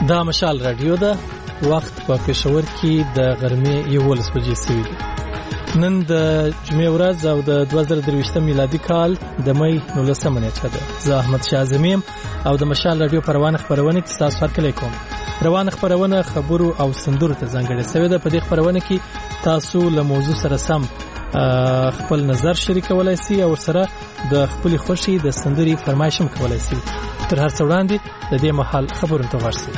دا مشال رادیو ده. وخت په پېښور کې د غرمې 11 بجې شوي دي. نن د جمعې ورځ او د 2023 میلادي کال د مې 19 نیټه ده. زه احمد شاه زمیم او د مشال رادیو په روانه خبرونه کې تاسو سره کلی کوم. روانه خبرونه خبرو او سندرو ته ځانګړې شوې ده. په دې خبرونه کې تاسو له موضوع سره سم خپل نظر شریکولای شئ او سره د خپل خوشي د سندري فرمایش هم کولای شئ. تر هر څه وړاندې د دې مهال خبرونه ته ورسئ.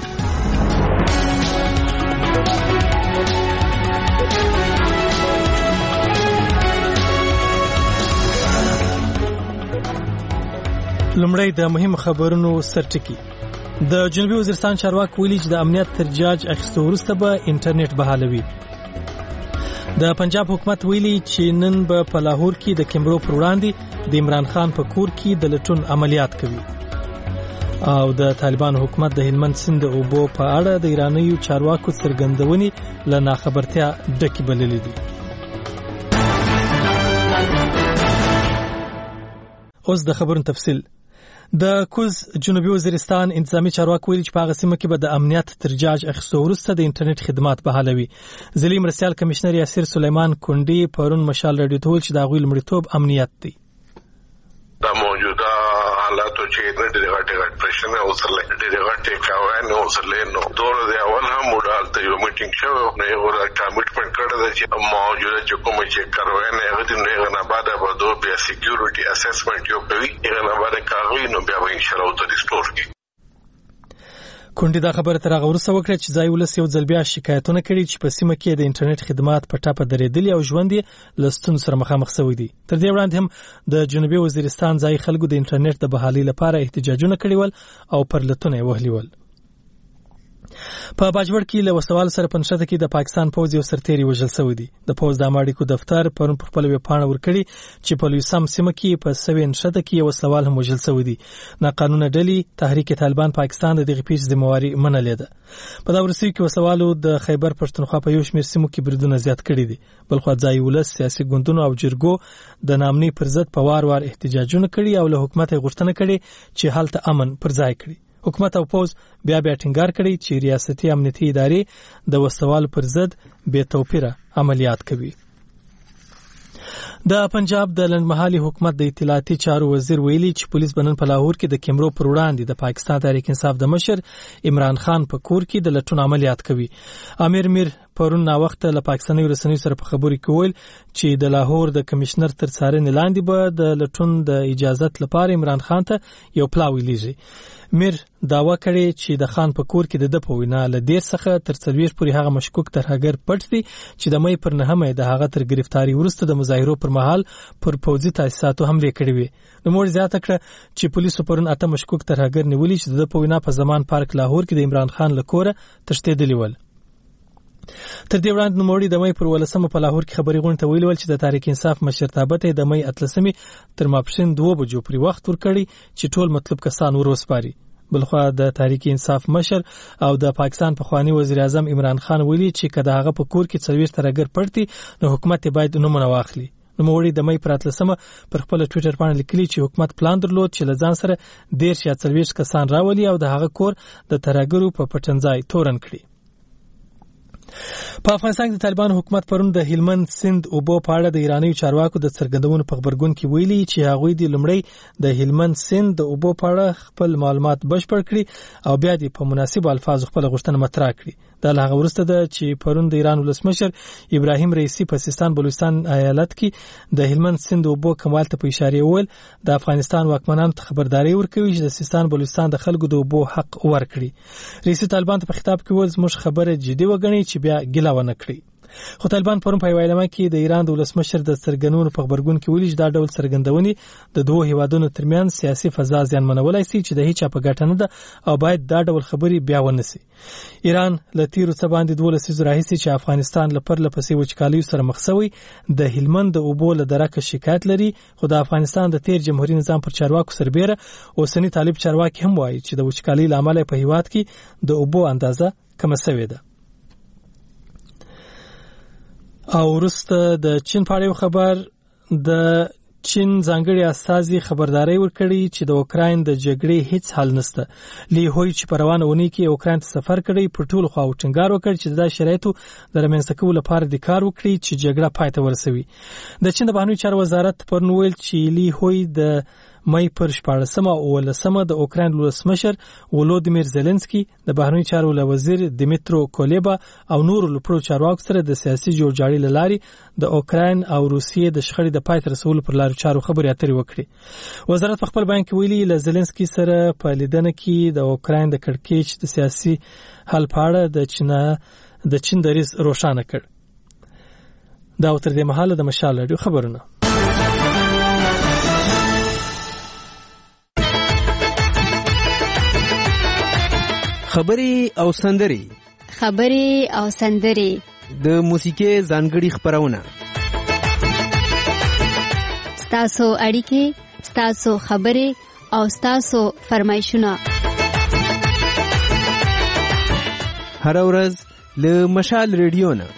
لومړی د مهم خبرونو سرټکی. د جنوبي وزیرستان چارواکي ویلي چې د امنیت ترجاج اخیستو وروسته به انټرنیټ بحالوي. د پنجاب حکومت ویلي چې نن به په لاهور کې د کیمرو پر وړاندې د عمران خان په کور کې د لټون عملیات کوي. او د طالبان حکومت د هلمند سیند د اوبو په اړه د ایرانیو چارواکو څرګندونې له ناخبرتیا ډکې بللې دي. اوس د خبرونو تفصیل. د کوز جنوبي وزیرستان انتظامی چارواکي ویلي چې په هغه سیمه کې به د امنیت ترجاج اخیستو وروسته د انټرنیټ خدمات بحالوي. ځلې مرستیال کمشنر یاسر سلیمان کونډي پرون مشال رادیو ته ویل چې د هغوی لومړیتوب امنیت دی. دا موجوده حالاتو چې ډېر غټ پرېشن او سره ډېر غټ کاوان او سره نو دوره دی اول هم وډال ته یو میټینګ شو نو یو کمیټمنټ کړی چې موجوده چې کوم چې کاروان هغه دې نه بعد به دوه بیا سکیورټي اسسمنټ یو کوي هغه نه بعد کاغوي نو بیا به ان شاء الله ته ریسټور کی. کونډي دا خبره تر هغه وروسته وکړه چې ځای ولس یو ځل بیا شکایتونه کړي چې په سیمه کې د انټرنیټ خدمات په ټاپه درېدلي او ژوند یې له ستونزو سره مخامخ شوی دی. تر دې وړاندې هم د جنوبي وزیرستان ځای خلکو د انټرنیټ د بحالي لپاره احتجاجونه کړي ول او پرلتونه یې وهلي ول. په باجوړ کې له وسوال سره پنځه کې د پاکستان پوځ یو سرتیری وژل شوی دی. د پوځ د اماړیکو دفتر پرون په خپل ویبپاڼه ورکړي چې په لویسام سیمه کې په 7 کې یو وسوال هم وژل شوی دی. ناقانونه ډلې تحریک طالبان پاکستان د دغه پیښې ذمہواری منلې ده. په دا ورسې کې وسوالو د خیبر پښتونخوا په یو شمېر سیمو کې بریدونه زیات کړي دي. بلخو ځای ولس سیاسي ګوندونو او جرګو د نامنۍ پر ضد په وار احتجاجونه کړي او له حکومت غوښتنه کړي چې هلته امن پر ځای کړي. حکومت او پوز بیا ټینګار کړي چې ریاستي امنیتي ادارې د وسوال پر ضد بے توپیره عملیات کوي. د پنجاب د لنډمهالي حکومت د اطلاعاتي چارو وزیر ویلي چې پولیس بنن په لاهور کې د کیمرو پر وړاندې د پاکستان تحریک انصاف د مشر عمران خان په کور کې د لټون عملیات کوي. امیر میر پرون نا وخت له پاکستاني رسنیو سره په خبرو کې ویل چې د لاهور د کمشنر تر څارنې لاندې به د لټون د اجازت لپاره عمران خان ته یو پلاوی لیږي. میر داوا کړي چې د خان په کور کې د په وینا له دیر څخه تر 40 پورې هغه مشکوک ترهګر پټ دي چې د مې پر 9 د هغه تر گرفتاری وروسته د مظاهرو پر مهال پر پوځي تاسیساتو حمله کړې وي. نو موږ زیاته کړه چې پولیسو پرون 8 مشکوک ترهګر نیولي چې د په وینا په زمان پارک لاهور کې د عمران خان لکوره تښتېدلی ول. تر دې وړاندې نوموړي د مې پر 18 په لاهور کې خبري غونډه ته ویل چې د تحریک انصاف مشرتابه ته د مې 18 تر ماپښین 2 بجو پورې وخت ورکړي چې ټول مطلب کسان وروسپاري. بلخو د تحریک انصاف مشر او د پاکستان پخوانی وزیر اعظم عمران خان ویلي چې کله هغه په کور کې 40 ترهګر پړتي نو حکومت باید نومونه واخلي. نوموړي د مې پر 18 پر خپل ټوئیټر باندې لیکلي چې حکومت پلان درلود چې لزان سره 40 کسان راولي او د هغه کور د ترهګرو په پټنځای تورن کړي. په افغانستان کې د طالبان حکومت پرون د هلمند سیند اوبو په اړه د ایرانیو چارواکو د څرګندونو په خبرګون کې ویلي چې هغوی د لومړی د هلمند سیند د اوبو په اړه خپل معلومات بشپړ کړي او بیا د په مناسب الفاظ خپل غوښتنه مطرح کړي. دا له هغه وروسته ده چې پرون د ایران ولسمشر ابراهیم رئیسی په سیستان بلوچستان ایالت کې د هلمند سیند اوبو کمال ته په اشاره ویل د افغانستان واکمنانو ته خبرداري ورکوي چې د سیستان بلوچستان د خلکو د اوبو حق ورکړي. رئیسی طالبان ته په خطاب کې ویل زموږ خبره جدي وګڼي چې بیا ګیله ونه کړي. خو طالبان پرون په ویلامه کې د ایران د ولسمشر د څرګندونو په خبرګون کې ویلي چې دا ډول څرګندونې د دوه هیوادونو ترمنځ سیاسي فضا زیانمنولای شي چې د هیڅ په ګټه نه ده او باید دا ډول خبرې بیا ونسي. ایران له تیرو څه باندې 12 سیزو راهیسي چې افغانستان لپاره لپسې وچکالۍ سره مخ شوی د هلمند د اوبو له درکه شکایت لري. خو د افغانستان د تیر جمهوریت نظام پر چارواکو سربېره اوسنی طالب چارواکي هم وایي چې د وچکالۍ لامل په هیواد کې د اوبو اندازه کم شوې ده. او وروسته د چین په اړه خبر د چین ځانګړي استازي خبرداري ورکړي چې د اوکراین د جګړې هیڅ حل نشته. لی هوی چې په روانه اونۍ کې اوکراین ته سفر کړی پر ټولو خواو ټینګار وکړ چې د شرایطو د رامنځته کولو لپاره د کار وکړي چې جګړه پای ته ورسوي. د چین د بهرنیو چارو وزارت پرون ویل چې لی هوی د مې پر 14 او 19 د اوکراین ولسمشر ولودیمیر زيلنسکي د بهرنیو چارو وزیر دمیترو کولیبا او نور لپاره چارواکو سره د سیاسي جوړجاړي لاري د اوکراین او روسیې د شخړې د پای ته رسولو پر لارو چارو خبرې اترې وکړي. وزارت په خپل بیان کې ویلي ل زيلنسکي سره په لیدنه کې د اوکراین د کړکېچ د سیاسي حل په اړه د چین دریځ روښانه کړ. دا تر دې مهاله د مشال رادیو خبرونه. خبري او سندري د موسیقي ځانګړي خبرونه. ستاسو اړیکې، ستاسو خبري او ستاسو فرمایشونه هر ورځ له مشال رادیو نه.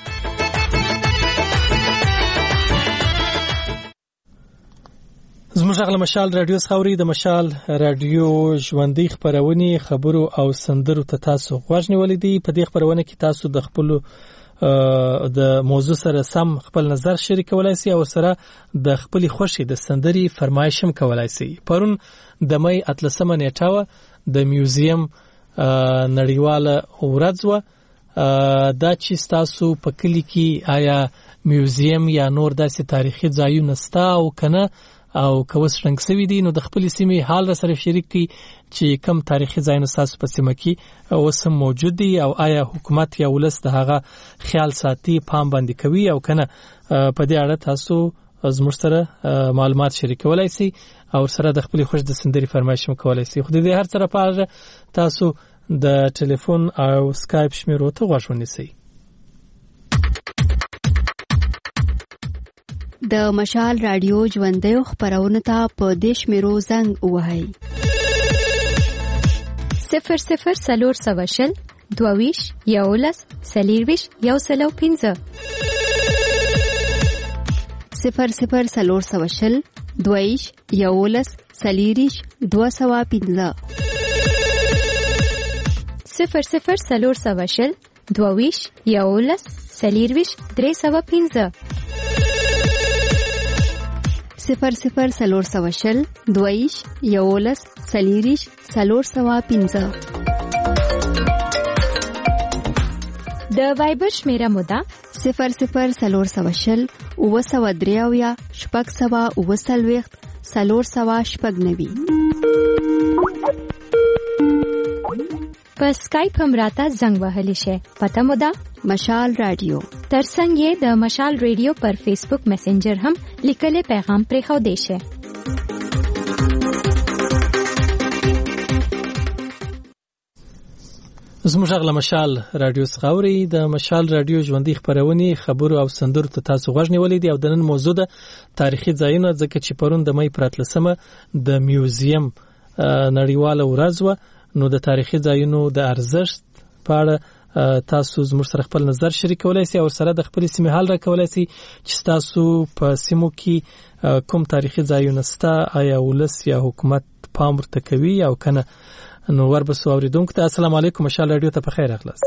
زموږ غل مشال رادیو څخه د مشال رادیو ژوندۍ خبرونه خبرو او سندرو ته تاسو غوښنه ولیدي. په دې خبرونه کې تاسو د خپل د موضوع سره سم خپل نظر شریکولای شئ او سره د خپل خوښي د سندري فرمایش هم کولای شئ. پرون د مې 13 نیټه د میوزیم نړیواله ورځ و. دا چې تاسو په کلی کې آیا میوزیم یا نور داسې تاریخي ځایونه ستا او کنه او کوس رنګ سوي دي، نو د خپل سیمې حال را سره شریک کی چې کم تاریخي ځایونه تاسو په سیمه کې اوسم موجود دي او آیا حکومت یا ولس د هغه خیال ساتي پام باندې کوي او کنه. په دې اړه تاسو زموږ سره معلومات شریکولای شئ او سره د خپل خوښ د سندري فرمایش کولای شئ. خو دې هر سره په تاسو د ټلیفون او سکایپ شمیرو ته غوښ ونیسئ. د مشال رادیو ژوندۍ خبرونه ته په دیش میرو زنګ وهاي 00 سلور سواشل دوویش یولس سلیرویش یو سلو 15 00 سلور سواشل دوویش یولس سلیریش 215 00 سلور سواشل دوویش یولس سلیرویش 315 00 سلور سواشل دویش یولس سلیریش سلور سوا 15 د وایبر شمیره مودا 00 سلور سواشل او سوا دریاویا شپږ سوا او سلويخت سلور سوا شپږ نوي. په سکایپ هم راته زنګ وهلی شي. پته مو ده مشال رادیو. ترڅنګ یې د مشال رادیو پر فیسبوک میسنجر هم لیکلي پیغام پرې خو دی شي. زموږ غل مشال رادیو څخه د مشال رادیو ژوندۍ خبرونه خبرو او سندرو ته تاسو غوښنه ولیدي او د نن موضوع د تاریخي ځایونه ځکه چې پرون د مې 13 د میوزیم نړیواله ورځ و. نو د تاریخي ځایونو د ارزښت په اړه تاسو زموږ سره خپل نظر شریکولای شئ او سره د خپل سیمې حال راکولای شئ چې تاسو په سیمو کې کوم تاریخي ځایونه ستا آیا ولس یا حکومت پام ورته کوي او کنه. نو وربسو اوریدونکو ته السلام علیکم مشال رادیو ته بخیر اخلاص.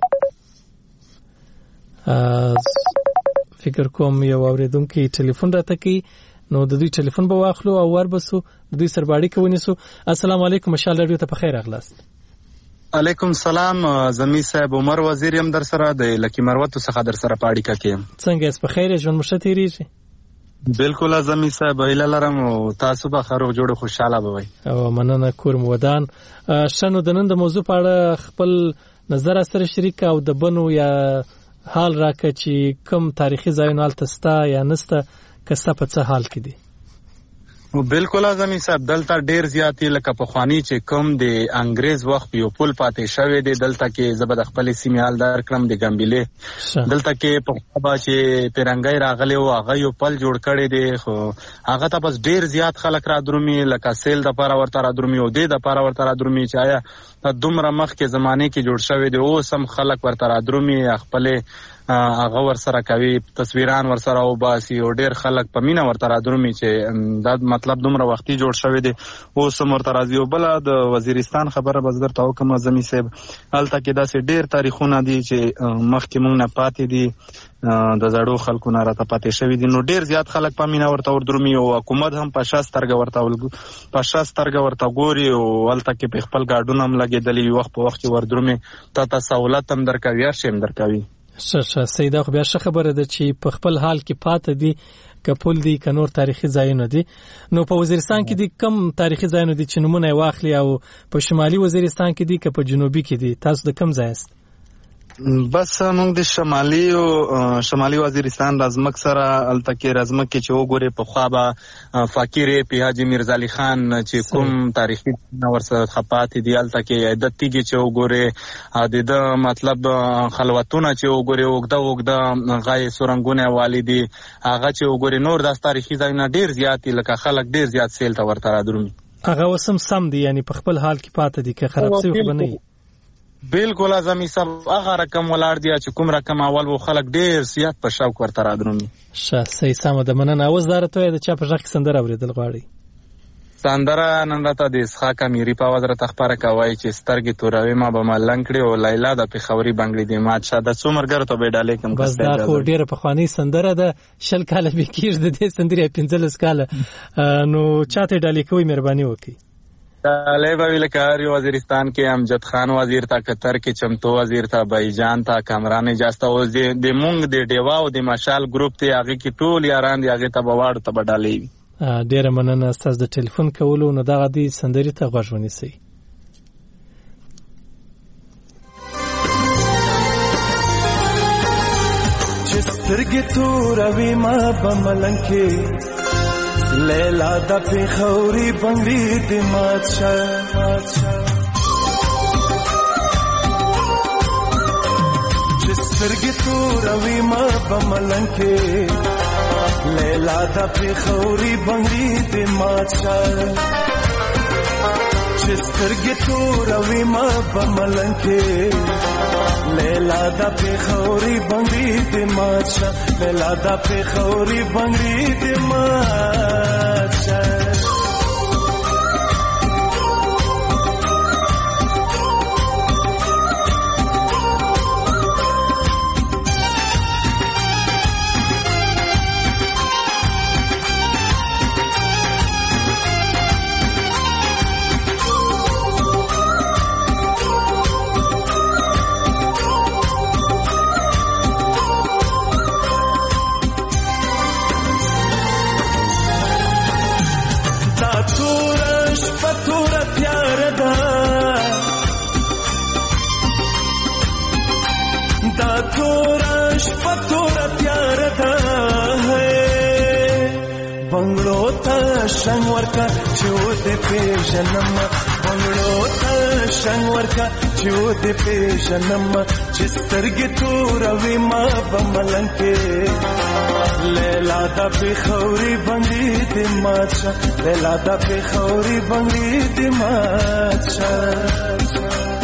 فکر کوم یو اوریدونکو ټلیفون راته کوي، نو د دوی ټلیفون به واخلو او وربسو د دوی سره باندې کوونیسو. السلام علیکم مشال رادیو ته بخیر اخلاص. علیکم سلام، زمي صاحب عمر وزیر يم در سره د لکی مروت څخه در سره پاړی کاکې. څنګه اس په خیر ژوند مشته تیریږي؟ بالکل زمي صاحب ایله لرم او تاسو به خرو جوړ خوشاله بوي. او مننه کور مودان. شنو د نن د موضوع په اړه خپل نظر سره شریک او د بنو یا حال راکه چې کوم تاریخي ځایونه التستا یا نسته کستا په څه حال کې دي؟ بالکل اعظمي صاحب دلته ډیر زیاتی لکه په خواني چې کوم د انګريز وخت یو پل پاتې شوی دی دلته کې زبد خپل سیمال دار کړم د ګمبلې دلته کې په خبا چې پیرنګي راغلی او هغه یو پل جوړ کړی دی خو هغه ته بس ډیر زیات خلک را درومي لکه سیل د پاره ورته را درومي او د پاره ورته را درومي چې آیا دومره مخکې زمانه کې جوړ شوی دی. اوس هم خلک ورته رادرومي، خپل هغه ورسره کوي، تصویران ورسره وباسي او ډیر خلک په مینه ورته رادرومي چې دا مطلب دومره وختي جوړ شوی دی. اوس هم ورته راځي. او بل د وزیرستان خبره بس درته وکم اعظمي صاحب، هلته کې داسې ډیر تاریخونه دي چې مخکې موږ نه پاتې دي، د زړو خلکو نه راته پاتې شوي دي. نو ډیر زیات خلک په مینه ورته وردرومي او حکومت هم په ښه سترګه ورته ګوري او هلته کې په خپل ګاډونه هم لګېدلي وي، وخت په وخت چې وردرومي ته سهولت هم درکوي، هر شی هم درکوي. ښه سیده، خو بیا ښه خبره ده چې په خپل حال کې پاتې دي، که پل دي که نور تاریخي ځایونه دي. نو په وزیرستان کې دي کم تاریخي ځایونه دي چې نمونه یې واخلي، او په شمالي وزیرستان کې دي که په جنوبي کې دي؟ تاسو د کم ځای است؟ بس موږ د شمالي وزیرستان رازمک سره هلته کې رازمک کې چې وګورې پخوا به فقیر پی حاجي میرزا علي خان چې کوم تاریخي ورسره خپاتې دي، هلته کې عدت تیږي چې وګورې، د مطلب خلوتونه چې وګورې، اوږده غای سورنګونه والي دي، هغه چې وګورې. نور داس تاریخي ځایونه ډیر زیات دي، لکه خلک ډیر زیات سیل ته ورته رادرومي. هغه اوس هم سم دي، یعنی په خپل حال کې پاتې دي، که خراب شوي خو به نه وي؟ بالکل اعظمي صاحب، هغه رقم ولاړ دی چې کوم رقم اول و خلک ډیر زیات په شوق ورته رادرومي. ښه صحیح، سمه ده، مننه. اوس دا راته وایه د چا په غږ کې سندره اورېدل غواړئ؟ سندره نن راته د اسحاق امیري په اواز راته خپاره کوي چې سترګې توروي ما به ملنګ کړي او لیلا د پېښوري بنګړي دې مات شه. د څو ملګرو ته به یې ډالۍ کړم. بس دا خو ډېره پخوانۍ سندره ده، 20 کاله به کېږي د دې سندرې، 15 کاله. نو چا ته یې ډالۍ کوئ؟ مهرباني وکړئ. ډالۍ به وي لکه هر یو وزیرستان کې امجد خان وزیر ته، قطر کې چمتو وزیر ته، بایجان ته، کامران اجازته، اوس د مونږ د ډیوا او د مشال ګروپ ته، هغې کې ټول یاران دي، هغې ته به واړو ته به ډالۍ وي. ډېره مننه ستاسو د ټلیفون کولو. نو دغه دې سندرې ته غوږ ونیسئ. چې سترګې توروي ما به ملنګ کې، لیلا د پېښوري بنګړي دې مات شه. چې سترګې توروي ما به ملنګ کې، لیلا د پېښوري بنګړي دې مات شه. چې سترګې توروي ما به ملنګ کې، لیلا د پېښوري بنګړي دې مات شه، لیلا د پېښوري بنګړي دې مات شه. شنگ ورکا چود پیژنم، بنگلو تا شنگ ورکا چود پیژنم. چې سترګې توروي ما به ملنګ کې، لیلا د پېښوري بنګړي دې مات شه، لیلا د پېښوري بنګړي دې مات شه.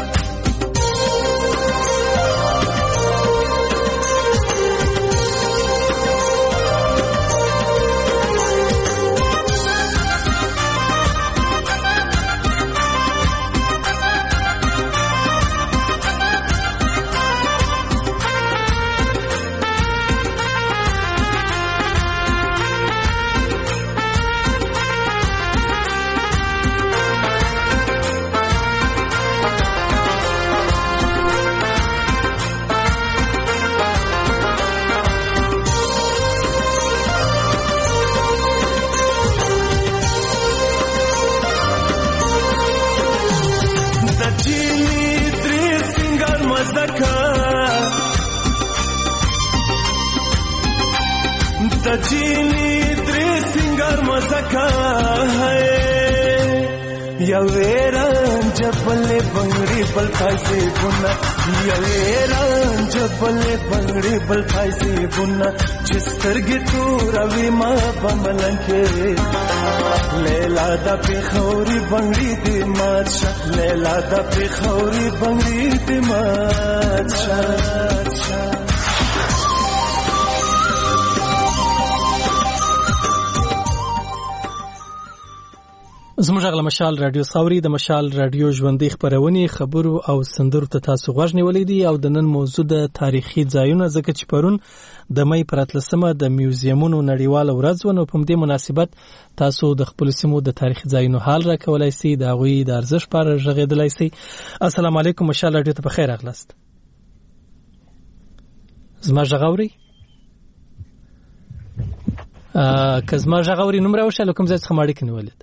جینی درې سنگار مزکا ہے یا ویران جبل بنگړي بل پایسه ګنا یا ویران بلې بنگړي بل پایسي بنا چې سترګې توروي ما بملنکې لیلا د پیښوري بنگړي دې مات شه لیلا د پیښوري بنگړي دې مات شه زموږ غل مشال رادیو ثوري د مشال رادیو ژوندۍ خبرونه خبرو او سندرو ته تاسو غوږ نیولې دي او د نن موضوع د تاریخي ځایونه ځکه چې پرون د مې پر 13مه د میوزیمونو نړیواله ورځ ونه په دې مناسبت تاسو د خپل سیمو د تاریخي ځایونو حال راکولای شئ د غوي د ارزښت پر ژغېدلای شئ. السلام علیکم مشال رادیو ته بخیر اغلاست. زما ژغوري که زما ژغوري نوم راوښه کوم ځای څخه ماړی کنيولید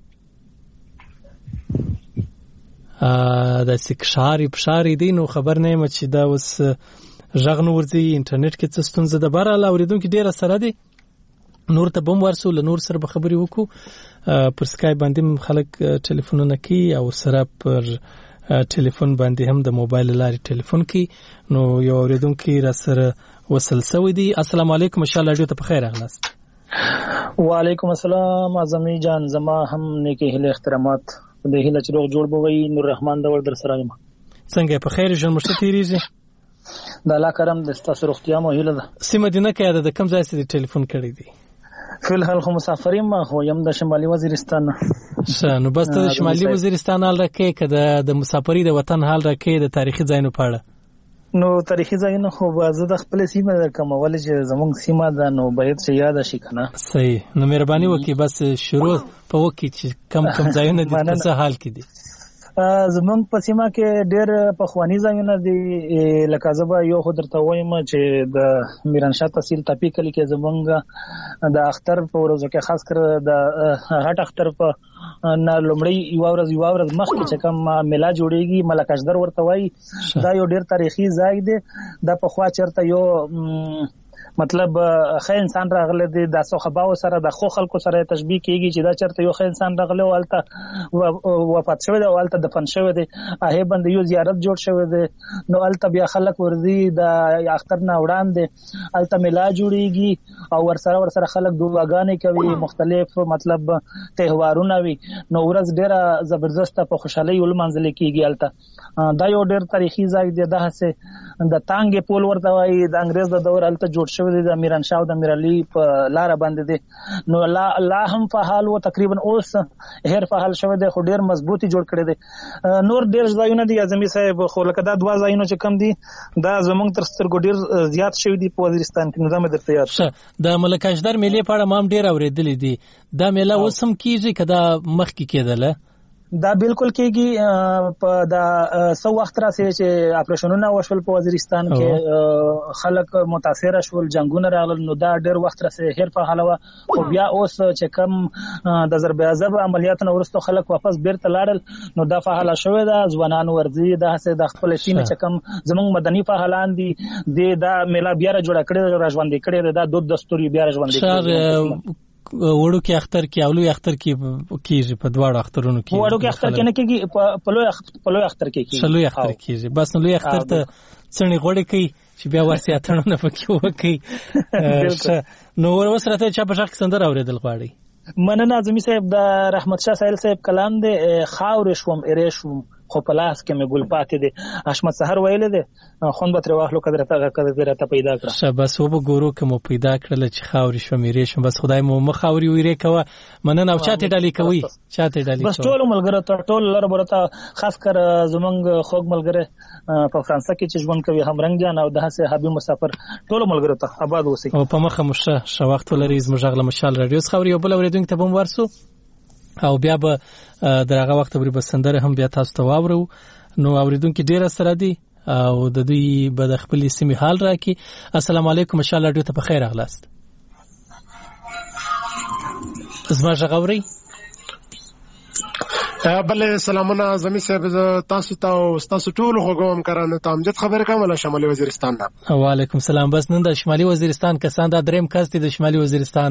د سکشاري بشاري دي نو خبر نه یم چې دا وس ژغ نو ورځي انټرنیټ کې څه ستونزه ده بهر الله اوریدونکو ډیره سره دي نور ته بم ورسول نور سره به خبري وکړو پر سکایپ باندې خلک ټلیفونونه کوي او سره پر ټلیفون باندې هم د موبایل لارې ټلیفون کوي نو یو اوریدونکو را سره وصل سوي دي. السلام علیکم ان شاء الله ډیره ته بخیر اغلاست. وعلیکم السلام اعظمي جان زما هم نیکی هله احترامات د هله چې روغ جوړ بوي نور رحمان دا ور در سره یم څنګه په خیر ژوند مشته تیریږي د الله کرم د تاسو روغتیا مو هله ده سیمه دینه کې د کم ځای څخه ټلیفون کړی دی فل حال خو مسافرین ما خو یم د شمالي وزیرستان نو بس د شمالي وزیرستان حال راکې کده د مسافری د وطن حال راکې د تاریخي ځایونو په اړه نو تاریخي ځایونه خو زه د خپل سیمه کوم ولې چې زموږ سیمه ده نو باید چې یاد شي کنه صحیح نو مهرباني وکړئ بس شروع په وکړئ چې کم ځایونه دي څه حال کې دي زمونږ په سیمه کې ډېر پخوانی ځایونه دي لکه زبا یو خو درته وایم چې د میرانشاه تحصیل ټاپي کلی کې زمونږ د اختر په ورځو کې خاص کر د هټ اختر په نه لومړی یو ورځ مخکې چې کوم میلا جوړیږي ملک اجدر ورته وایي دا یو ډېر تاریخي ځای دی دا په خوا چرته یو مطلب خې انسان راغله د داسو خباو سره د خو خلکو سره تشبیه کیږي چې دا چرته یو خې انسان راغله والته وفات شوی دی والته دفن شوی دی هغه باندې یو زیارت جوړ شوی دی نو الته بیا خلک ورځي د اختر نه وړاندې الته میلا جوړیږي او ورسره خلک دعاګانې کوي مختلف مطلب تهوارونه وي نو ورځ ډیره زبردست په خوشحالي ول منځل کیږي الته دا یو ډیر تاریخي ځای دی د هڅه د تانګې پول ورته وایي د انګريز د دور الته جوړ شوی دی د میرانشاه او د میرعلی په لار باندې دی نو الله هم فعال او تقریبا اوس هر فعال شوی دی خو ډیر مضبوطی جوړ کړی دی نور ډیر ځایونه دي اعظمي صاحب خو لکه دا دوا ځایونه چې کم دي دا زمونږ تر سترګو ډیر زیات شوی دی په وزیرستان کې نظام درته یاد د ملک اجدر میلې په اړه مام ډیر اوریدلې دي دا میله اوس هم کیږي کدا مخ کې کېدله دا بالکل کېږي په دا سو وخت راځي چې اپریشنونه وشول په وزیرستان کې خلک متاثر شول جنگونه راغلل نو دا ډېر وخت راځي هر په حالوه خو بیا اوس چې کم د ضرب عذاب عملیاتونو ورسته خلک واپس بیرته لاړل نو دا فعال شوی دا ځوانان ورځي دا هڅه د خپل سیمه چې کم زموږ مدني فعالان دي دا میلا بیا جوړ کړي راځوندې کړي دا دود دستوري بیا راځوندې کړي وړو کې اختر کې اولو اختر کې کیږي په دواړو اخترونو کې وړو کې اختر کې نه کېږي په لوی اختر کې کېږي لوی اختر کېږي بس نو لوی اختر ته څنګه غوړې کوي چې بیا ورسې اترونه پکې وکړي نو ورسره ته چا په ځخ سندر اوریدل غواړي مننه اعظمي صاحب د رحمت شاه سایل صاحب کلام دی خاور شوم اریشوم خو پلاس کې مې ګل پاتې دي حشمت سحر ویل دي خون به تر واخلو قدرته پیدا کړه بس وګورو کوم پیدا کړل چې خاوري شمیرې شم بس خدای مو مخاوري ویری کوه مننه او چاته ډالي کوي بس ټول ملګرو ته ټول لر برته خاص کر زمونږ خوګ ملګری په فرانسه کې چې ژوند کوي هم رنگ جان او دغه حبيب مسافر ټول ملګرو ته آباد اوسئ او په مخه مشه شو وخت لري زموږ غل مشال رادیو خبري او بل اوریدونکو ته بم ورسو او بیا به درغه وخت پورې بسندره هم بیا تاسو ته واورو نو اوریدونکو ډیره سره دي او د دوی به د خپل سیمه حال راکې السلام علیکم ان شاء الله ډیره په خیر اغلاست زما ژغوري بل سلامونه زمي صاحب تاسو ته او تاسو ټول خوګوم کرانه ته امجد خبر کومه شمالي وزیرستان نه وعلیکم السلام بس نن د شمالي وزیرستان کسان دا دریم کس دي د شمالي وزیرستان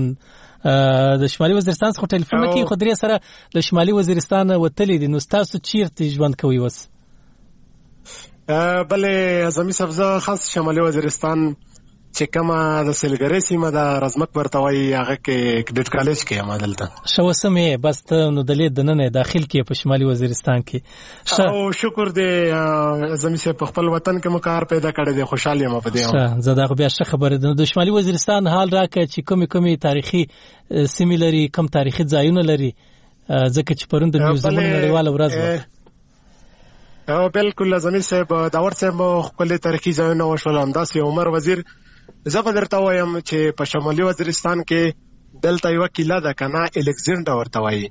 څخه ټلیفون کوي خو درې سره د شمالي وزیرستان وتلې دي نو تاسو چیرته ژوند کوي وس بلې اعظمي صاحب زه خاص شمالي وزیرستان چې کومه د سیلګرۍ سیمه د رزمک ورته وایي هغه کې کډټ کالج کې یم دلته. ښه اوس هم یې بس ته نو دلې دننه داخل کې په شمالي وزیرستان کې. او شکر دی اعظمي صاحب په خپل وطن کې مو کار پیدا کړی دی، خوشحال یم په دې. ښه زه دا خو بیا ښه خبره ده. د شمالي وزیرستان حال راکړه چې کومې تاریخي سیمې لري، کوم تاریخي ځایونه لري، ځکه چې پرون د میوزیمونو نړیواله ورځ وه. بالکل اعظمي صاحب داور صاحب خپل تاریخي ځایونه وشول، همداسې عمر وزیر. زه به درته وایم چې په شمالي وزیرستان کې دلته یوه کیله ده که نه، الکسینډر ورته وایي.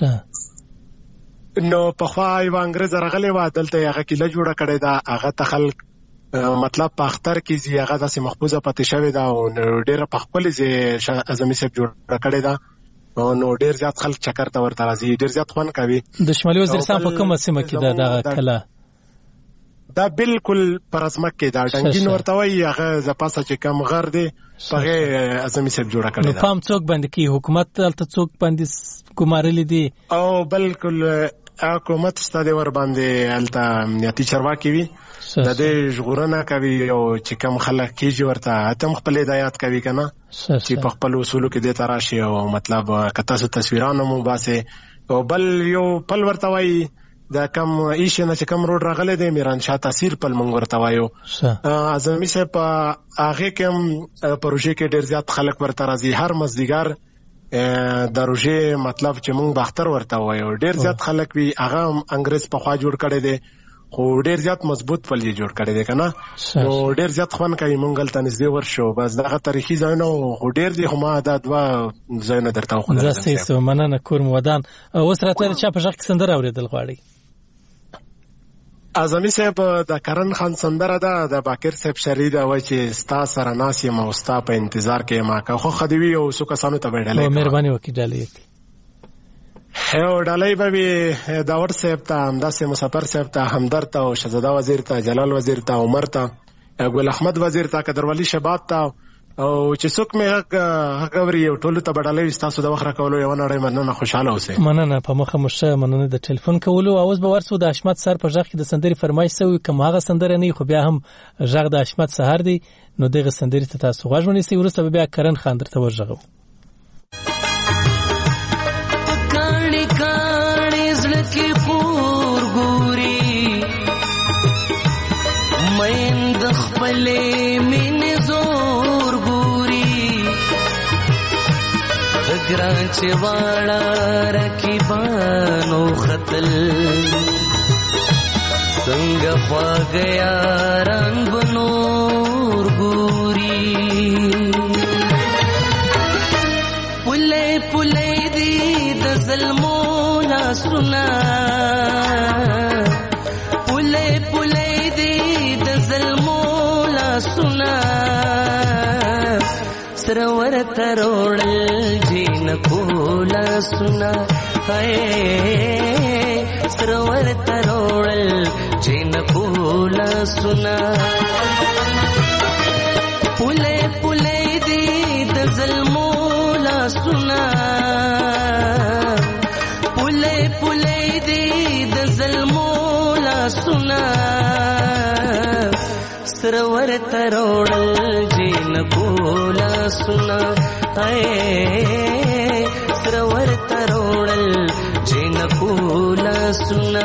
نو پخوا یوه انګریزه راغلې وه دلته یې هغه کیله جوړه کړې ده، هغه ته خلک مطلب په اختر کې ځي، هغه داسې محفوظه پاتې شوې ده او ډېره په ښکلې ځای اعظمي صاحب جوړه کړې ده، نو ډېر زیات خلک چکر ته ورته راځي، ډېر زیات خوند کوي. د شمالي وزیرستان په کومه سیمه کې ده دغه کله؟ دا بالکل پر ازمک کې دا ډنګین ورته وایي، هغه زپاسه چې کم غر دی هغه اعظمي صاحب جوړه کړې ده. نو پام څوک باندې کوي؟ حکومت دلته څوک باندې ګمارلی دي؟ او بالکل حکومت شته دی ور باندې، هلته امنیتي چارواکي وي د دې ژغورنه کوي او چې کم خلک کېږي ورته هته خپل هدایات کوي که نه، چې په خپل اصولو کې دې ته راشي او مطلب که تاسو تصویرانو مو باسئ. او بل یو پل ورته وایي دا کم ایشه نه چې کم روډ راغلی دی میرانشاه تاثیر پل مونږ ورته وایو. اعظمي صاحب په هغې کې هم پروژې کې ډېر زیات خلک ورته راځي، هر مازدیګر د روژې مطلب چې مونږ باختر ورته وایو ډېر زیات خلک وي. هغه هم انګریز پخوا جوړ کړی دی خو ډېر زیات مضبوط پل یې جوړ کړی دی که نه، نو ډېر زیات خوند کوي. مونږ هلته نږدې ورشو، بس دغه تاریخي ځایونه خو ډېر دي، خو ما دا دوه ځایونه درته وښودل. صحیح سو، مننه کور مو ودان. اوس راته چا په غږ کې سندره اورېدل غواړئ؟ اعظمي صاحب د کرن خان سندره ده د باقر صاحب شری ده، وایي چې ستا سره ناست یم او ستا په انتظار کې یم، که خوښه دې وي او څو کسانو ته به یې ډالۍ کوم. مهرباني وکړئ ډالۍ وکړئ. او ډالۍ به وي داور صاحب ته، همداسې مسافر صاحب ته، همدرد ته او شهزاده وزیر ته، جلال وزیر ته، عمر ته، ګل احمد وزیر ته، قدرولي شباب ته، او چې څوک مې حق اوري او ټولو ته به ډالۍ وي. ستاسو د وخت راکولو یوه نړۍ مننه، خوشحاله اوسئ. مننه په مخه مو ښه، مننه د ټلیفون کولو. اوس به ورسو د حشمت سر په غږ کې د سندرې فرمایش سوی، کوم هغه سندره نه خو بیا هم غږ د حشمت سهار دی، نو دغه سندرې ته تاسو غوږ ونیسئ. وروسته به بیا کرن خان درته ورغږو. ګران چې واړه رقیبانو خطل څنګه خواږه یاران بنور ګوري پلې پلې دي د ظلمو لاسونه پلې پلې دي د ظلمو لاسونه سرور تروړل جین کولا سنا ہے سرور تروړل جین کولا سنا پلے پلے دی د ظلمو لا سنا پلے پلے دی د ظلمو لا سنا سرور تروړل جین کولا سنا ہے سرور تروړل جین کولا سنا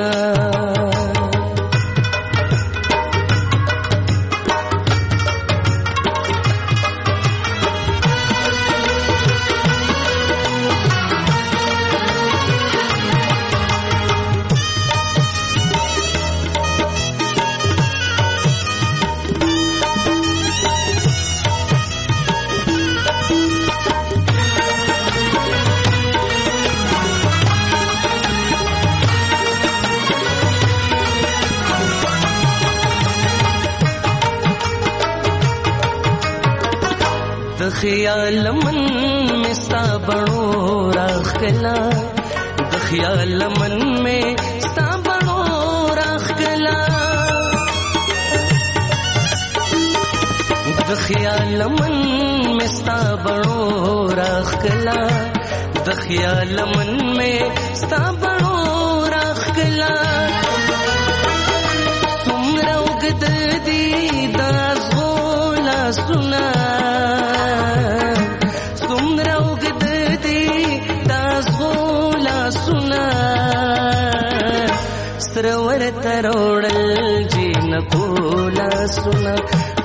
خیال من میں ستا بڑو راخ کلا د خیال من میں ستا بڑو راخ کلا د خیال من میں ستا بڑو راخ کلا د خیال من میں ستا بڑو راخ کلا تم رو اوږد دي دا زغولا سنا څومره اوږد دي دا زغولا سنا سره ورته روړل جین کولا سنا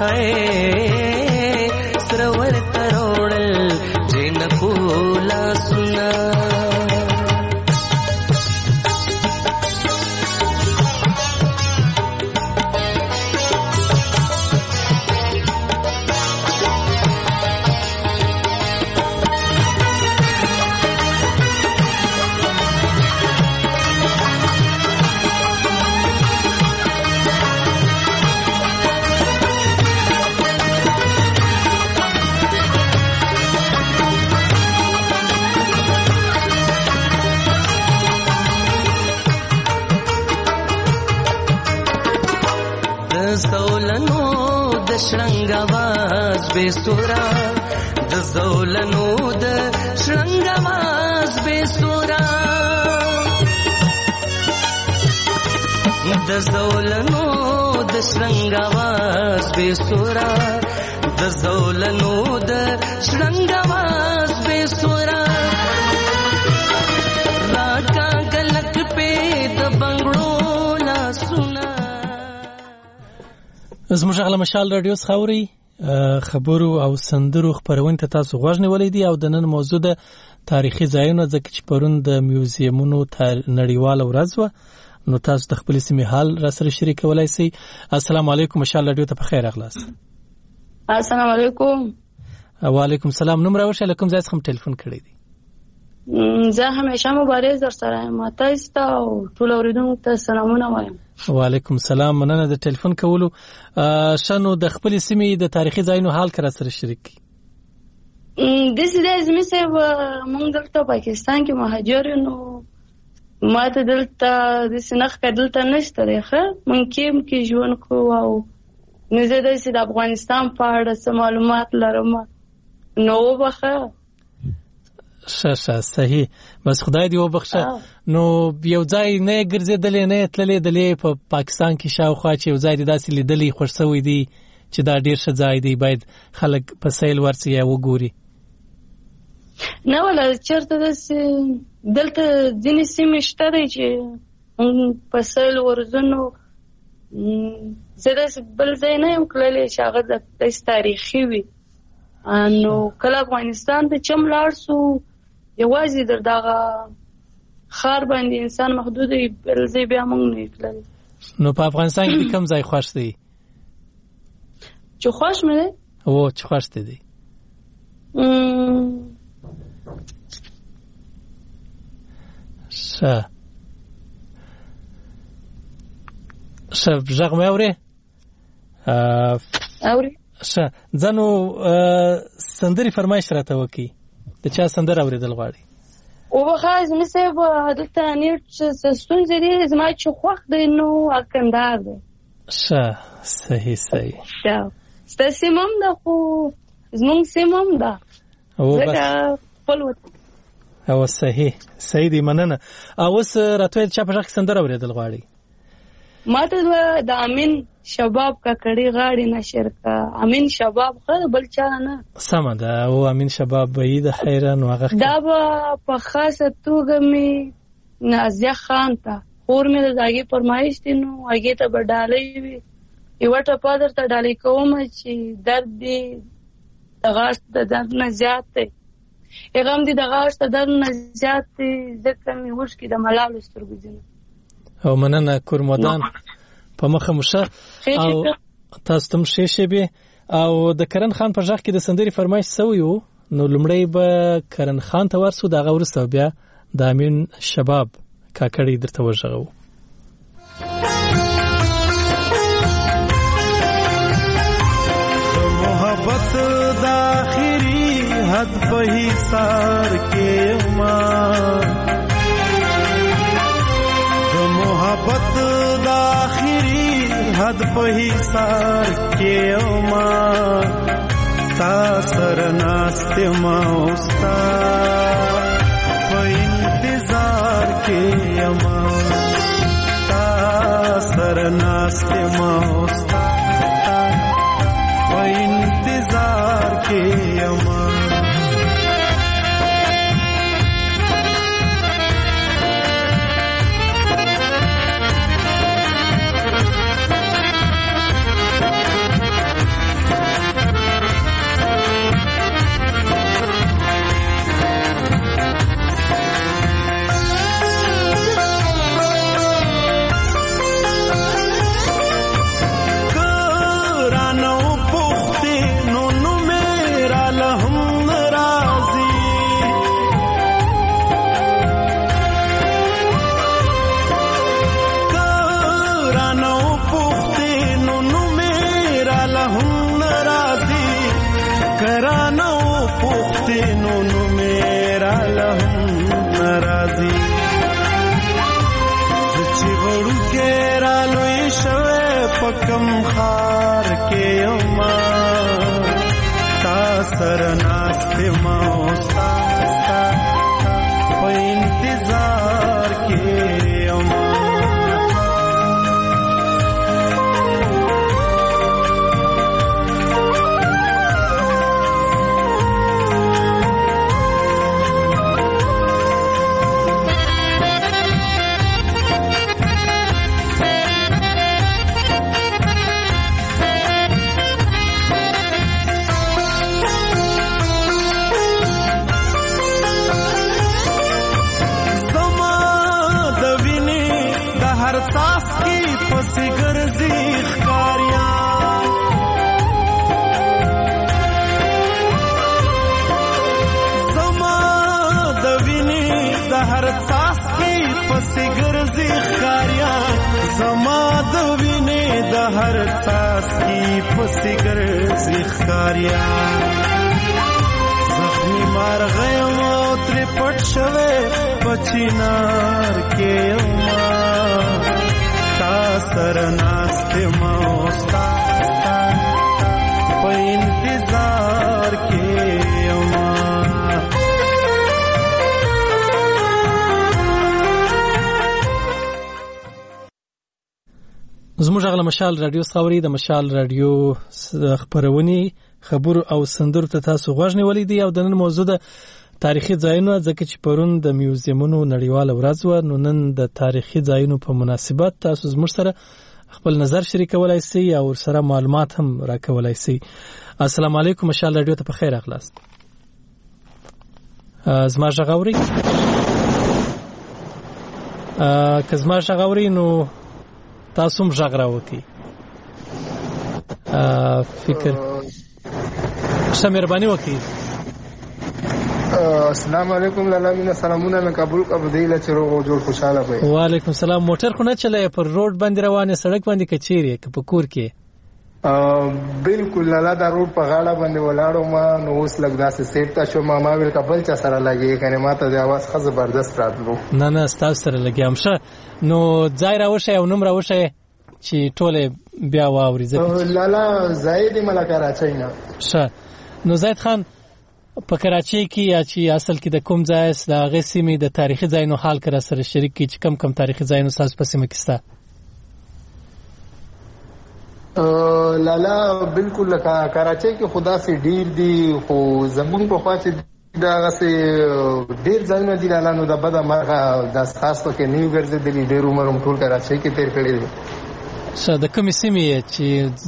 سره ورته روړل جین کولا سنا شرنګ आवाज به سورا د زولنو د شرنګ आवाज به سورا د زولنو د شرنګ आवाज به سورا د زولنو د شرنګ आवाज به سورا راکا گلک په د بنگړو لا سنا زموږ غلا مشال رادیو خاوري خبرو او سندرو خبرونه ته تاسو غوښ نیولې دي او د نن موضوع د تاریخي ځایونو ځکه چې پرون د میوزیمونو نړیواله ورځ و نو تاسو د خپل سیمې حال را سره شریکولای شئ. السلام علیکم مشال رادیو ته په خیر اغلاست. السلام علیکم. وعلیکم السلام. نوم راوښه لکم ځای څخه ټلیفون کړی دی. زه همیشه مبارز در سره یم. تاسو ته ټول اوریدونکو ته سلامونه وایم. وعلیکم السلام. مننه د ټلیفون کولو. شنو د خپل سیمې د تاریخي ځایونو حال کرا سره شریک کی. د سې زمي سه مونږ دلته پاکستان کې مهاجر نو ماته دلته د سنخ کډلته نشته دی ښه مونږ کې ژوند کو او نو زه د افغانستان په اړه معلومات لرم نو وبخه شه صحیح بس خدای دې وبخښه. نو یو ځای نه ګرځېدلې نه تللې په پاکستان کې شاوخوا چې یو ځای داسې لیدلې خوښ شوی دی چې دا ډیر ښه ځای دی باید خلک په سیل ورسي یا وګوري. نه ولا چرته دلته ځینې سیمې شته دی چې په سیل ورځنو زه بل ځای نه یم تللی چې هغه د تاریخي وي نو کله افغانستان ته چم لاړ سو یوازې در دغه خار باندې انسان محدود دی بل ځای بیا موږ نه تللی. نو په افغانستان کې کوم ځای خوښ دی؟ چې خوښ مې دی او چې خوښ دی شه ژغ مې اورې شه ځنو سندري فرمایش راته وکي د چا سندره اورېدل غواړي او بخاز مې سه دلته نیټ ستون زری زما چې خوښ دی نو اکندار دی. شه صحیح ستاسو مم ده خو زمونږ سیمم ده او بس او صحیح دی مننه. او اوس راته چا په ځخ سندره اورېدل غواړي ماته د امین شباب کا کړي غاړي نشر کا امین شباب خو بل چا نه سم ده او امین شباب به د حیران واغه دا په خاصه توګه می نازیه خان ته اور می دغه فرمایش دي نو هغه ته بدالې وي یو ټه پادر ته ډالې کوم چې درد دی دغه د درد نه زیات دی هغه دې دغه د درد نه زیات دی ځکه می وښ کې د ملال سترګو او مننه کورمدان په مخه مشه او تاسو تم شې به او د کرن خان په ځخ کې د سندري فرمایش سویو نو لمړی به کرن خان ته ورسو د غورسو بیا د امین شباب کاکړی درته وژغو. محبت د اخري حد په حصار کې ما محبت د اخري حد په حصار کې ما تا سره ناست ما اوستا په انتظار کې ما تا سره ناسته ما اوستا په انتظار کې یم کم خار کې یما تا سر ناسته ما اوستا په انتظار کې یما هر ساس کی پسگر زخاریا زخمی مار غیم او تر پټ شوه پچینار کې ما تا سر ناسته ما اوستا په انتظار کې ما زموږ غل مشال رادیو ثوري د مشال رادیو خبرونی خبر او سندر ته تاسو غوښنی ولیدي او د نن موضوع د تاریخي ځایونو ځکه چې پرون د میوزیمونو نړیواله ورځ و نو نن د تاریخي ځایونو په مناسبت تاسو زموږ سره خپل نظر شریکولای شئ او سره معلومات هم راکولای شئ. السلام علیکم مشال رادیو ته په خیر اخلاص زما ژغوري که زما ژغوري نو تاسو هم ژغ راوتی فکر څه مهرباني وکړئ. السلام علیکم لالا مینا سلامونه مې قبول قبدیله چې روغ جوړ خوشاله وي. وعلیکم السلام. موټر خو نه چلای پر روډ باندې روانه سړک باندې کچيري که په کور کې بالکل لالا دا روډ په غاړه باندې ولاړو ما نو اوس لګ داسې سیټ تا شو ما ویل کبل چا سره لګي کنه ماته د आवाज خ زبردست راتلو. نه تاسو سره لګیام شه نو ځای راوشه او نوم راوشه چې ټوله بیا واوري ځکه لالا زاید ملک کراچۍ نه شه نو زاید خان په کراچۍ کې یا چې اصل کې د کوم ځای د هغه سیمې د تاریخي ځایونو حال کرا سره شریک کی چې کم تاریخي ځایونو تاسو په سیمه کې ستا لالا بالکل لکه کراچۍ کې خدا سي ډیر دي خو زمون په خوا چې دا سه ډیر ځایونه دي لالا نو د بده مرغه د خاص په کې نیو ګرځېدلې ډیر عمر هم ټول کراچۍ کې تیر کړی دی. څه د کومې سیمې چې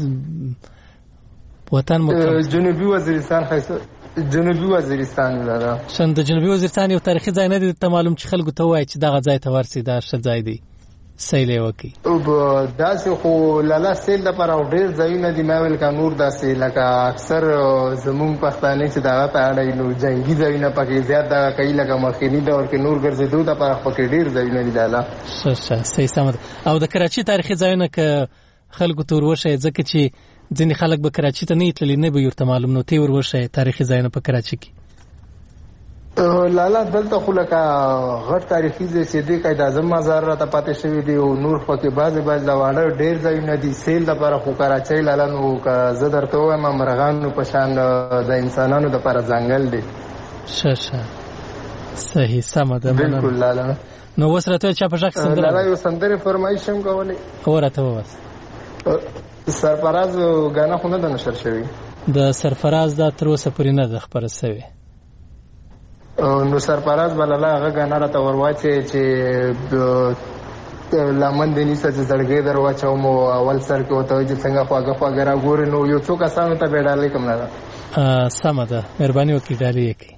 وطن مو جنوبي وزیرستان جنوبي وزیرستان لالا شند جنوبي وزیرستان یو تاریخي ځای نه دی ته معلوم چې خلکو ته وایي چې دغه ځای ته ورسي دا ښه ځای دی سیلې وکي او داسې خو لالا سیل د پر او ډیر ځایونه دي ما ویل کا نور داسې لکه اکثر زمون پښتانه چې دا په اړه نو جنگي ځایونه پکې زیات دا کوي لکه مخکینی دور کې نور ګرځېدو د په پکې ډیر ځایونه دي لالا صحیح سمه. او د کراچي تاریخي ځایونه ک خلکو تور وشه ځکه چې ځینې خلک به کراچي ته نه تللی نه به ورته معلوم نو تی ور وشه تاریخي ځایونه په کراچي کې لالا دلته خو لکه غټ تاریخي ځای چې دی قاعده اعظم مزار راته پاتې شوی دی او نور خو کې بعضې د واړه ډېر ځایونه دي سیل دپاره خو کراچۍ لالا نو که زه درته ووایم مرغانو په شان د انسانانو دپاره ځنګل دی. ښه صحیح سم ده. بالکل لاله. نو اوس راته چا په ځک سندره لاله یو سندره فرمایش هم کولای ورته وس سرفراز غانا خو نه د نشر شوی د سرفراز دا تر اوسه پورې نه د خبره شوی. نو سرفراز بلاله هغه غانا راته ورواچي چې لمن دې نیسه چې زړګې درواچو مو اول سر کې وته چې څنګه خواږه خواږه را ګورې نو یو څو کسانو ته به ډالې کوم نه سمه ده مهرباني وکړئ ډالې یې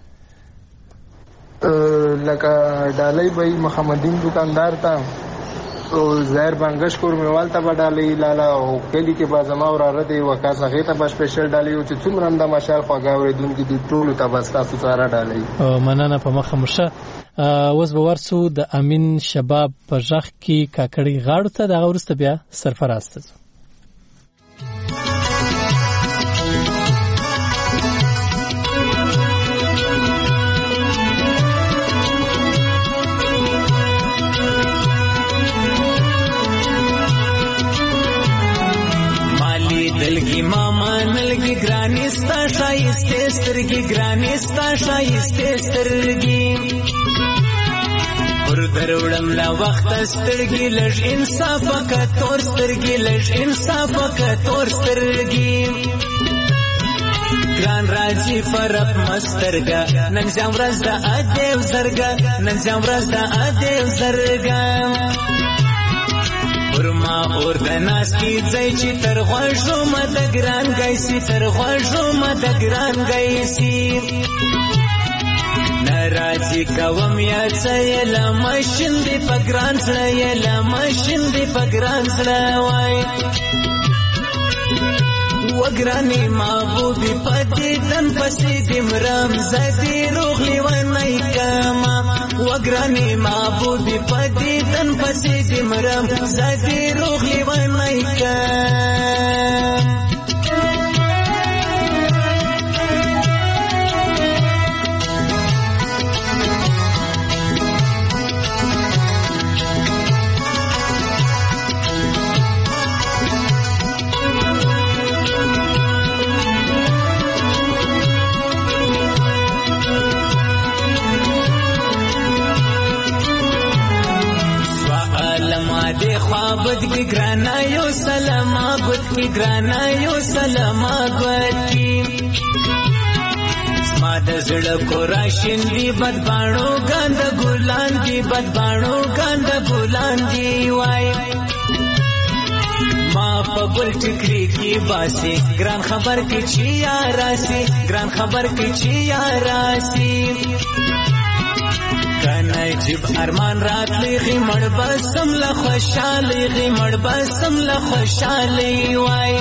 لکه ډالۍ به محمدین دکاندار ته او زهر بنگش کور میوال ته به ډالۍ لاله او کلی کې به زما وراره دی وکاس هغې ته به سپیشل ډالۍ او چې څومره هم د مشال خواږه اورېدونکي دي ټولو ته به ستاسو سره ډالۍ. مننه په مخه مشه. اوس به ورسو د امین شباب په ژغ کې کاکړۍ غاړو ته، دغه وروسته بیا سرفراز ته ځو. دلگی ماما نلگی گرانی ستا شایسته سترگی گرانی ستا شایسته سترگی پر دروڑم لا وقت سترگی لش انصافا کا تور سترگی لش انصافا کا تور سترگی گران راجی فرق مسترگا نن زم راز دا ادیو زرگا نن زم راز دا ادیو زرگا ورما اور د ناس کی ځای چې تر غوښو مد ګران گایسي تر غوښو مد ګران گایسي ناراضي کوم یا ځای لا ماشین دی پګران سره لا ماشین دی پګران سره وای وګرانی محبوبي پدې دن پسې دمرام زدي روغلي ونای کما وګرانی محبوبي پدې دن پسې دمرام زدي روغلي ونای کما خوابت کی گرانا یو سلام آبت کی گرانا یو سلام آبت کی سماد زڑکو راشن دی بدبانو گاند گلان دی بدبانو گاند گلان دی وائی ما پا گل ٹکری کی باسی گران خبر کی چی آراسی گران خبر کی چی آراسی کنای جب ارمان رات لیغی مړ بسم له خوشالي مړ بسم له خوشالي وای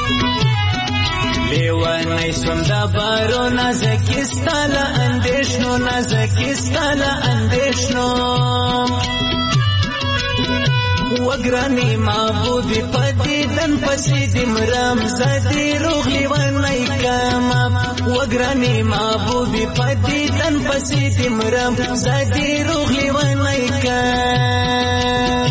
لیوانای سوم دا بارو نازکستاله اندیشنو نازکستاله اندیشنو وګرانی محبوبي پدې دن پسې دمرام زدي روغلي ونای کما وګرانی محبوبي پدې دن پسې دمرام زدي روغلي ونای کما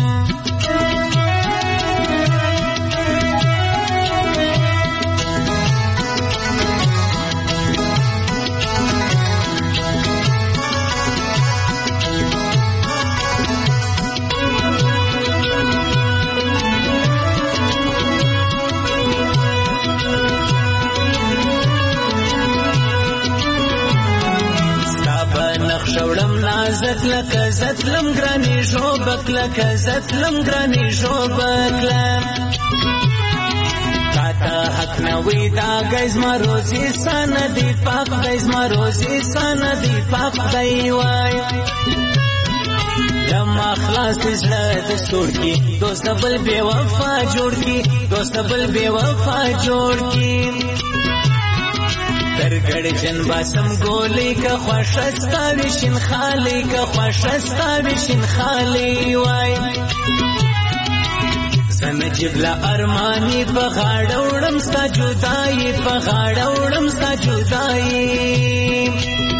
شوړم نازک لکه زتلم ګرانی شوبک لکه زتلم ګرانی شوبک کاتا حق نوی دا گیز ما روزی سانا دی پاک گیز ما روزی سانا دی پاک دی وای لما خلاص زړه د سور کی دوست بل بے وفا جوړ کی دوست بل بے وفا جوړ کی درگڑ جن باسم گولی کا خوشستا وشن خالی کا خوشستا وشن خالی وای سنجب لا ارمانی پغاڑوڑم ستا جدائی پغاڑوڑم ستا جدائی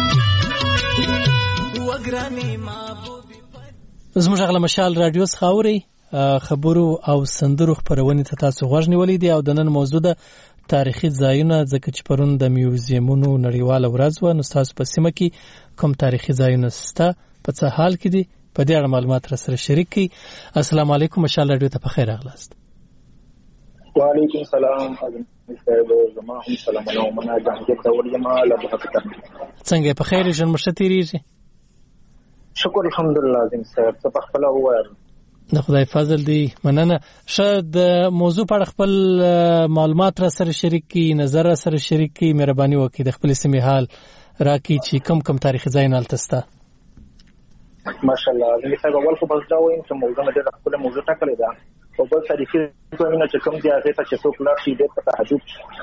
وگرانی محبوبی زموږ غلا مشال رادیو څخه خبرو او سندرو خبرونه ته تاسو غوښنی ولې دی او د نن موضوع ده تاریخي ځایونه ځکه چې پرون د میوزیمونو نړیواله ورځ و، نو تاسو په سیمه کې کوم تاریخي ځایونه شته، په څه حال کې دي، په دې اړه معلومات را سره شریک کړئ. السلام علیکم، مشال رادیو ته په خیر راغلاست. وعلیکم السلام. زما هم سلامونه او مننه جهانګیر ډول یم له حقیقت. څنګه په خیر ژوند مشته تیریږي؟ شکر الحمدلله. عظیم صاحب څه په خپل وایي. د خدای فضل دی، مننه. شه د موضوع په اړه خپل معلومات را سره شریک کی، نظر را سره شریک کی، مهرباني وکړئ د خپل سیمې حال راکړئ چې کم تاریخي ځایونه هلته شته. ماشاءالله. عظیم صاحب اول خو بس دا وایم چې موضوع مې ډېره خپله موضوع ټاکلې ده، او بل تاریخي ځایونه چې کوم دي هغې ته چې څوک لاړ شي ډېر په تهجد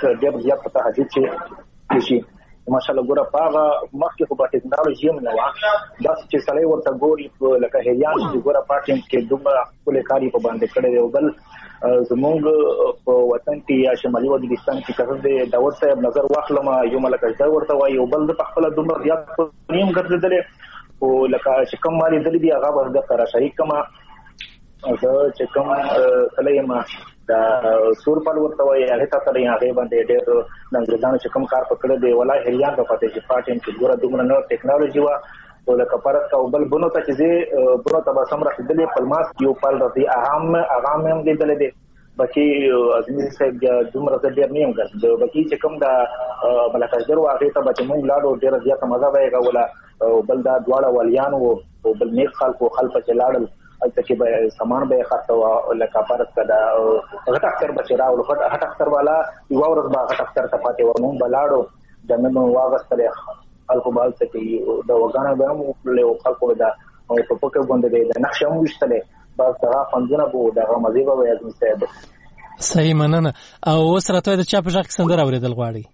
چې شي. ماشاءالله ګوره په هغه مخکې خو به ټکنالوژي هم نه وه، داسې چې سړی ورته ګوري لکه هریان چې ګوره په ټیم کې دومره ښکلې کار یې په باندې کړی دی. او بل زمونږ په وطن کې یا شمالي وزیرستان کې که د داود صاحب نظر واخلم یو ملکشدر ورته وایي، او بل د په خپله دومره زیات نیم ګرځېدلی، خو لکه چې کوم ما لیدلي دي هغه به درته راشهي کړمه. زه چې کوم تللی یم د سورپل ورته وایي، هغې ته تللی هغې باندې ډېر د انګریزانو چې کوم کار په کړی دی ولا هریان به پاتې چې په ټایم کې ګوره دومره نه ټکنالوژي وه. او لکه فرض که او بل بنو ته چې زه بنو ته به سم رسېدلې پلماس کې یو پل رسي هغه مې هم لیدلی دی. بقي عظیمي صاحب دومره زه ډېر نه یم ګرځېدلی. بقي چې کوم د ملکشدر و هغې ته به چې مونږ لاړو ډېره زیاته مزه به یې کوله. او بل دا دواړه ولیان وو او بل نیک خلکو چې لاړل هلته کې به سامان به یې خرڅوه، لکه فرض که د غټ اختر به چې راوړو، غټ اختر والا یوه ورځ به غټ اختر ته پاتې وه، مونږ به لاړو جامې به مو واغېستلې، خلکو به هلته کې د وګانې به هم وکړلې او خلکو به د ټوپکې غوندې د نقشې هم ویشتلې، بس دغه خوندونه به وو، دغه مزې به وې. عظیم صاحب صحیح، مننه. او اوس راته وایه د چا په غږ کې سندره اورېدل غواړئ؟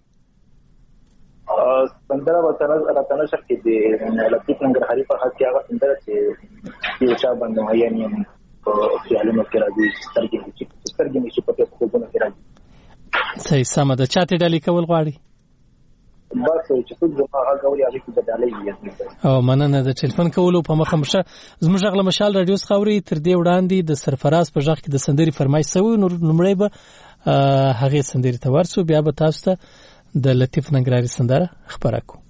سندره به راته نه شک کې د لطیف ننګرهاري په حق کې هغه سندره چې یو چا باندې معین یم په خیالونو کې راځي، سترګې مې چې په خوبونو کې راځي. صحیح، سمه ده. چا ته ډالۍ کول غواړي؟ بس چې څوک زما غږ اوري هغې کې به ډالۍ وي. او مننه. د ټلیفون کولو په مخه مشه زموږ غږ له مشال راډیو څخه اورئ. تر دې وړاندې د سرفراز په غږ کې د سندرې فرمایش شوی، نو لومړی به هغې سندرې ته ورسو، بیا به تاسو ته د لطیف ننګرهاري سندره خپره کړو.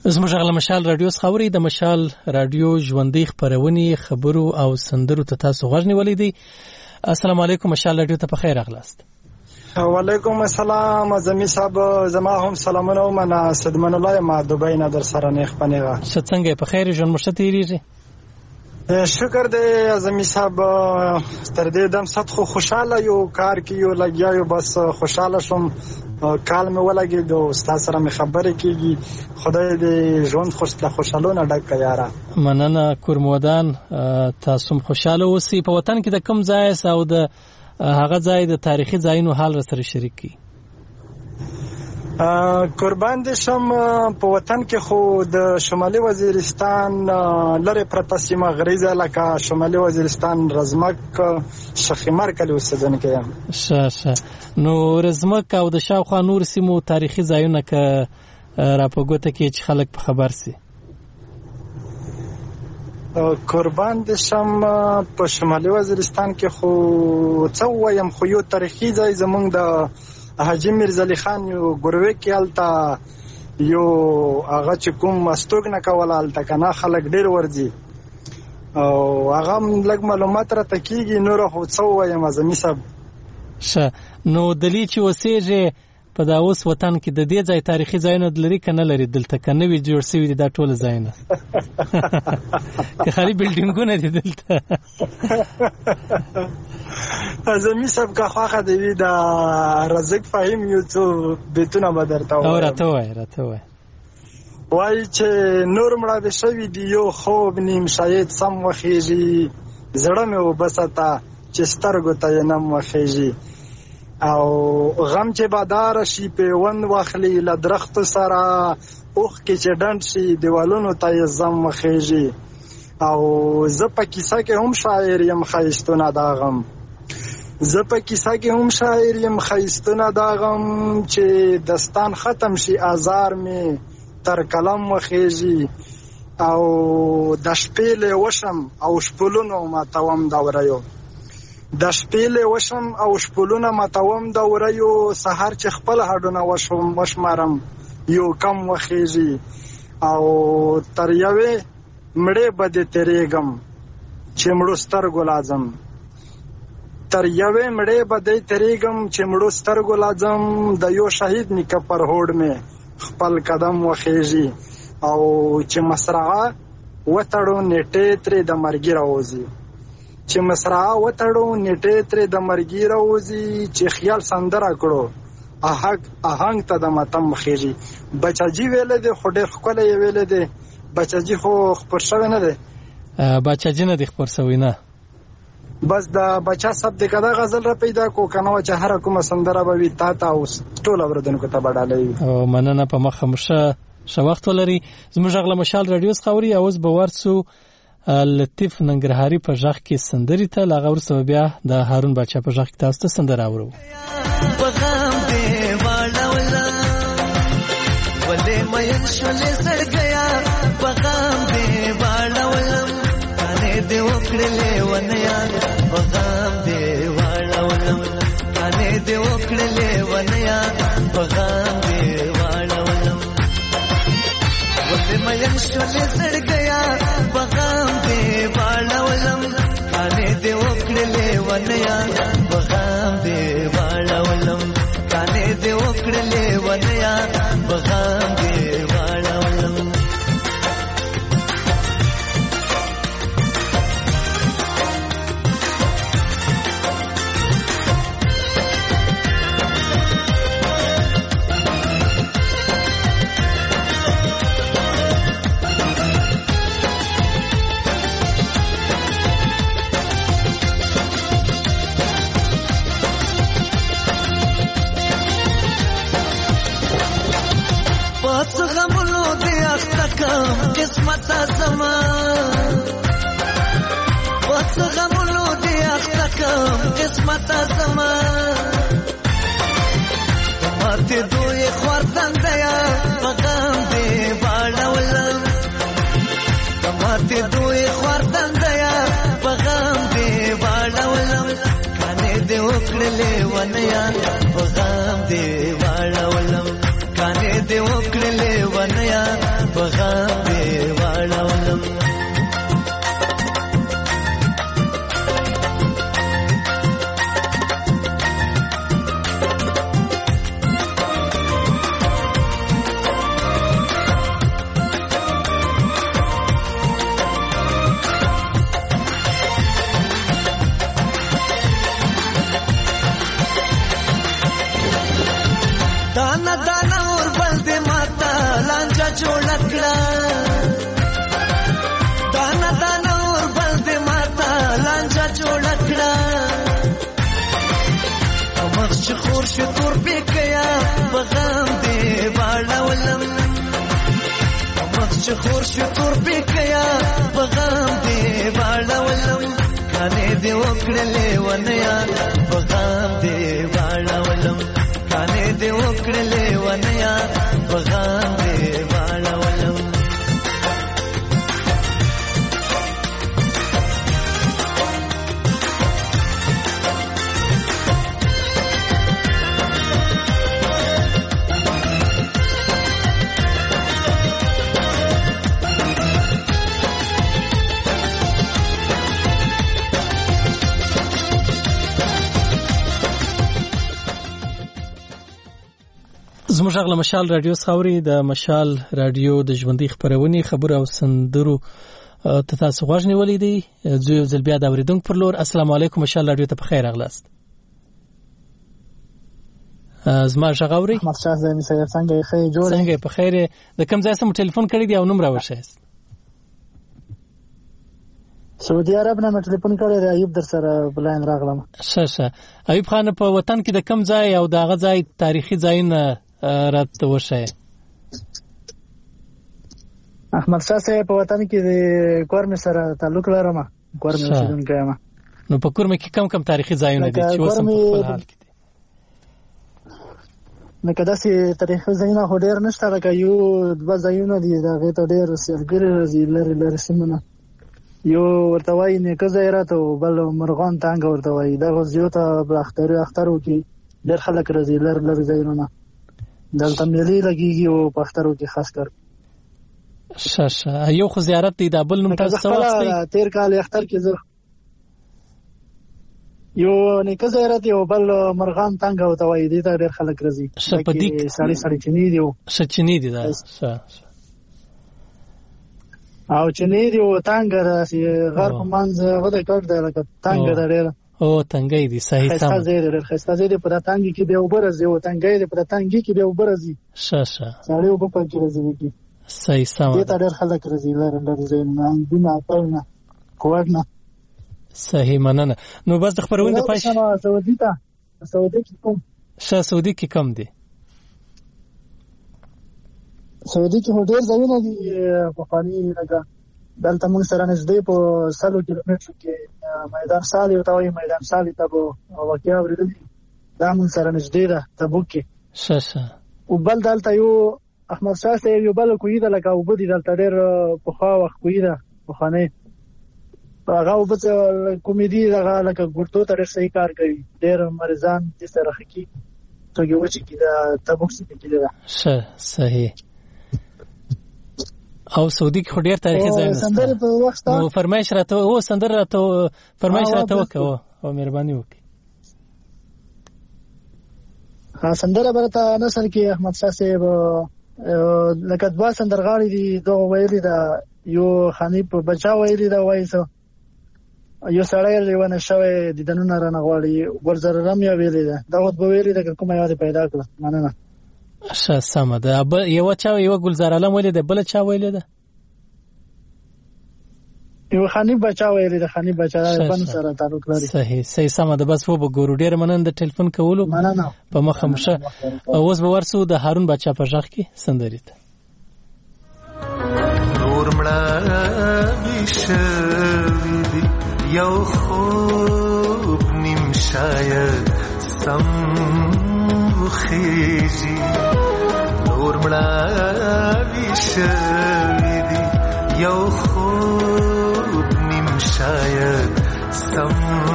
زموږ غل مشال رادیو خبري د مشال رادیو ژوندۍ خبرونه خبرو او سندرو ته تاسو غوښنی ولیدي. السلام علیکم مشال رادیو ته په خیر اغلاست. وعلیکم السلام زمي صاحب زما هم سلامونه او منا صدمن الله ما دوبۍ نه در سره نه خپنیغه څنګه په خیر ژوند مشتریږي. شکر دې زمي صاحب تر دې دم ست خو خوشاله یو کار کیو لګیا یو بس خوشاله شم کال مې ولګي دو استاد سره مې خبرې کیږي خدای دې ژوند خوشالونه ډک کړي یاره. مننه کورمودان تاسو خوشاله اوسئ. په وطن کې د کوم ځای او د هغه ځای د تاریخي ځایونو حال سره شریک کی. قربان دې شم په وطن کې خو د شمالي وزیرستان لره پرته سیمه غریزه لکه شمالي وزیرستان رزمک شخیمر کلی اوسیدونکی یم. نو رزمک او د شاوخوا نور سیمو تاریخي ځایونه که راپګوته کې چې خلک په خبر سي. قربان دې شم په شمالي وزیرستان کې خو څه وایم خو یو تاریخي ځای زمونږ د حاجی میرزا علی خان یو ګروي کې التا یو هغه چې کوم استوګ نه کول التا کنه خلک ډیر ورځي او هغه لږ معلومات را تکیږي نور خو څه وایم زمي صاحب. نو دلی چې وسېږي په دا اوس وطن کې د دې ځای تاریخي ځایونه لري کنه لري دلته کنه وی جوړ شوی دي دا ټول ځایونه که خالي بلډینګونه دي دلته. زمي صاحب کا خواخه دی دا رزق فهم یو څو بیتونه بدرته او راته وای وای چې نور مړه به شوی دی یو خوب نیم شاید سم وخیږي زړه مې وبستا چې سترګو ته نم وخیږي او غم چې بادار شي په وند واخلي ل درخت سره اوخ کې چې ډنډ شي دیوالونو ته زم وخیږي او زه په کیسه کې هم شاعر یم خیستونه دا غم زه په کیسه کې هم شاعر یم خیستونه دا غم چې دستان ختم شي آزار می تر کلم وخیږي او د شپې له وشم او شپلونو ماتوم دا وریو د شپې له وشم او شپلونه ماتوم دا وریو سحر چې خپل هډونه وشمارم یو کم وخیږي او تر یوې مړې بده تیریږم چې مړو سترګو لازم تر یوې مړې بده تیریږم چې مړو سترګو لازم د یو شهید نیکه پر هوډ مې خپل قدم وخیږي او چې مسرعه وتړو نیټې ترې د مرګي راوځي چې مسرعه وتړو نیټې ترې د مرګي راوځي چې خیال سندره کړو آهنګ ته د ماتم خېږي. بچاجي ویلې دی خو ډېر ښکلی یې ویلې دی. بچاجي خو خپور شوی نه دی. بچاجي نه دی خپور شوی نه. بس د بچا سب د کدا غزل را پیدا کو کنه چې هر کومه سندره به وي تا ته اوس ټول اوردونکو ته بډالې او مننه په مخه مشه شوخت ولري. زموږ غل مشال رادیو خبري اوس به ورسو لطیف ننګرهاري په ځخ کې سندري ته لاغور سو بیا د هارون بچا په ځخ کې تاسو ته سندره اورو. بغام دے والا ولا ولے مین شولے سڑ گیا بغام دے والا ولا کانے دے وکڑلے ونیا بغام دے والا ولا کانے دے وکڑلے ونیا بغام دے والا ولا ولے مین شولے سڑ گیا بغام دے والا ولا کانے دے وکڑلے ونیا بغام دے والا ولم کانے دے وکڑلے ونیا بغام دے والا ولم قسمت زمان وقت غمونو دی اختکم قسمت زمان ماته دوی خوردن دیا بغام دی والا ولم ماته دوی خوردن دیا بغام دی والا ولم کانے دی وکڑلے ونیا بغام دی والا ولم کانے دی وکڑلے ونیا بغام دانا دانا اور بل دې ماتا لانجا جوړ کړه دانا دانا اور بل دې ماتا لانجا جوړ کړه مخ چې خور شي تور پکیا بغام دې باړولم مخ چې خور شي تور پکیا بغام دې باړولم کانه دې وکړلې ونیا بغام دې باړولم کانه دې وکړلې ونیا بغام دې باړولم زموږ غږ له مشال رادیو څخه د مشال رادیو د ژوندۍ خبرونې خبر او سندرو ته تاسو غوږ نیولې دي زه یو ځل بیا د اوریدونکو پر لور السلام علیکم مشال رادیو ته په خیر راغلاست زما غږ اوري احمد شاه زمي سره څنګه یې جوړ څنګه په خیر د کوم ځای سم ټلیفون کړی دی او نوم راوښیاست سعودي عرب نه ټلیفون کړی دی ایوب در سره بلاین راغلم شه ایوب خان په وطن کې د کوم ځای او دغه ځای تاریخي ځایونه راته وښایي احمد شاه صاحب په وطن کې د کورم سره تعلق لرم کورم اوسیدونکی یم نو په کورم کې کم تاریخي ځایونه دي چې وسم په خپل حال کې دي نو کدا سي تاریخي ځایونه هډیر نشته لکه یو دوه ځایونه دي دا غته ډیر سرګری راځي لري سیمونه یو ورته وایي نه کزه راته بل مرغان تانګ ورته وایي دا غوځیو ته اخترو کې ډیر خلک راځي لري ځایونه دلته ملي لګيږي او په اخترو کې خاص کر شه یو خو زیارت دی د بل نوم تاسو واستي تیر کال اختر کې زه یو نیکه زیارت یو بل مرغان تانګ او توای دي ته ډیر خلک راځي شپدیک سړی چنی دی شچنی دی دا او چنی دی او تانګ راځي غر په منځ غوډه کړ دی لکه تانګ ډیر او تنګي دي صحیح سم خسته زیره په تانګي کې به وبرزي او تانګي په تانګي کې به وبرزي شه سړی وب په کې راځي کی صحیح سم دي ته ډېر خلک راځي لري نه بنا پاونه کوړنه صحیح مننه نو بس د خبرونه د پښه سعودي کې کوم سعودي کې کم دي سعودي کې ډېر ځایونه دي په خاني لګا دلته موږ سره نږدې په 100 کیلومتر کې میدان سالي او توي میدان سالي ته واقعیا ورېدل دا موږ سره نږدې ده تبوک کې شه او بل دلته یو احمد شاه صاحب یو بل کوی ده لکه وبدي دلته ډېر په خوا وخت کوی ده په خانه هغه وبڅ کومېدي دغه لکه ګورتو ته ډېر صحیح کار کوي ډېر مریضان چې سره خکی ته یو چې دا تبوک څخه کېده شه صحیح او سعودي کې ډېر تاریخي ځای سندره په وخت نو فرمایش راته او سندره راته فرمایش راته وکړه او مهرباني وکړه ها سندره برته نصر کې احمد شاه صاحب لکه دوا سندرغاړي دي دوه ویلي دا یو خاني په بچا ویلي دا وایسو یو سړی لیونه شوی د دنونه رانه غواړي ورزررم یا ویلي دا د ویلي دا کومه یاد پیدا کړه مننه شه سم ده یو چا یو ګلزار علم ویلي ده بل چا ویلي ده یو خاني بچا ویلي ده خاني بچا په سره تعلق لري صحیح سم ده بس و به ګورو ډیر مننه د ټلیفون کولو مننه په مخه مشه اوس به ورسو د هارون بچا په ځخ کې سندري ته نور مړه ویشوي یو خوب نیم شاید سم خیجی نور مړه ویشوي یو خوب نیم شاید سم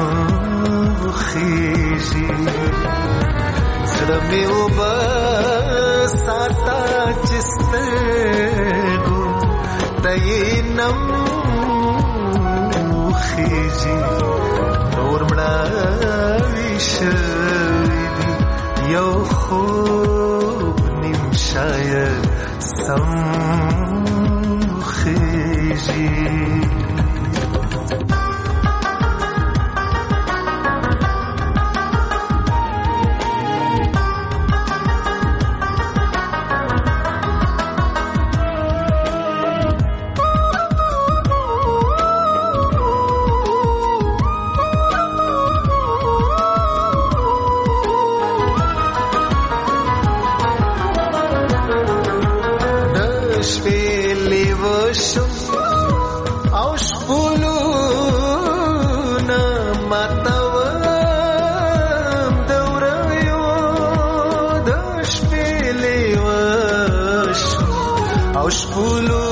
خیجی زړه مې وبساته چې سترګو دینم خیجی نور مړه ویشوي یو خوب نیم شاید سم خیجی او شپولو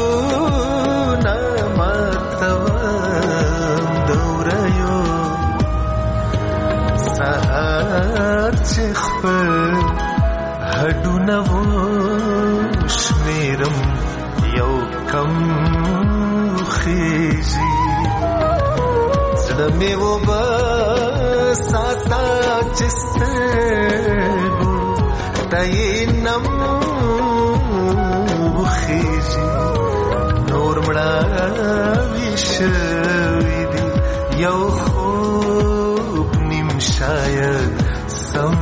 نماتوام دوریو سهار چې خپل هډونه وشمیرم یو کم خیزي زړه مې وبساته چې سترګو ته یې نم وخیزي نور مړاوي شوي دي یو خوب نیم شاید سم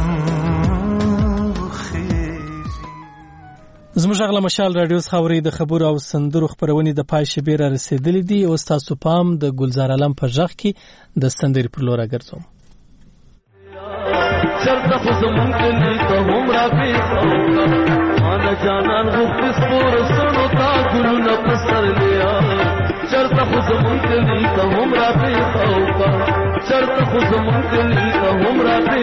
زموږ اغله مشال رادیو خبرې د خبرو او سندرو خبرونې د پای شبیر را رسیدلې دي او تاسو پام د ګلزار علم په ځخ کې د سندرې پر لور راګرځوم چرته خو زمونږ کلی ته هم راغی مانا جانان غوښتې سپور سړو تا ګلونه په سر لیا چرته خو زمونږ کلی ته هم راغی چرته خو زمونږ کلی ته هم راغی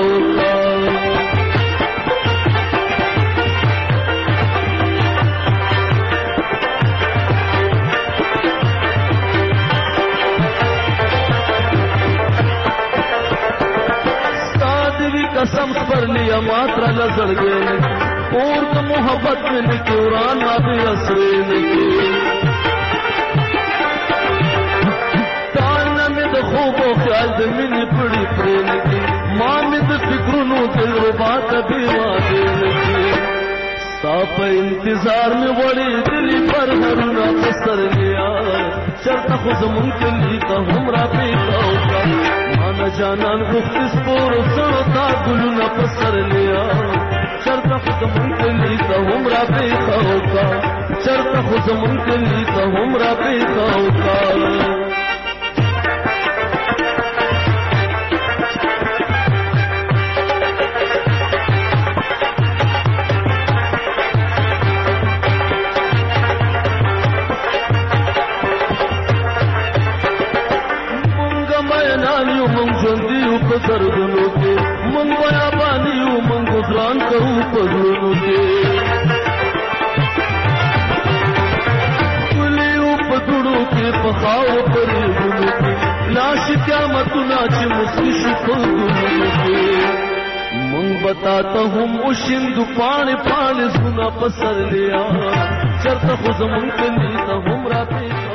قسم پر لیا ماترا نظر گئے اور تو محبت میں نکوران آبی اسرے نکی تارنا میں دا خوب و خیال دا منی پڑی پڑی نکی ماں میں دا فکرونو دل و بات ابھی وادے نکی ساپ انتظار میں وڑی دلی پر ہرونا پسر لیا چرتا خوز منکلی تا ہمرا پیتا ہوگا مانا جانان گفت سپور سڑو تا گلونا پسر لیا چرتا خوز منکلی تا ہمرا پیتا ہوگا چرتا خوز منکلی تا ہمرا پیتا ہوگا دردنو کے من بیا بانیو من گزران کروں پزلنو کے کلیو پدڑو کے پخاو پریدنو کے لاش قیامتو ناچ مسیش پزلنو کے من بتاتا ہوں اشندو پانے پانے سنا پسر لیا چرتا خوز من کلیتا ہم را پیتا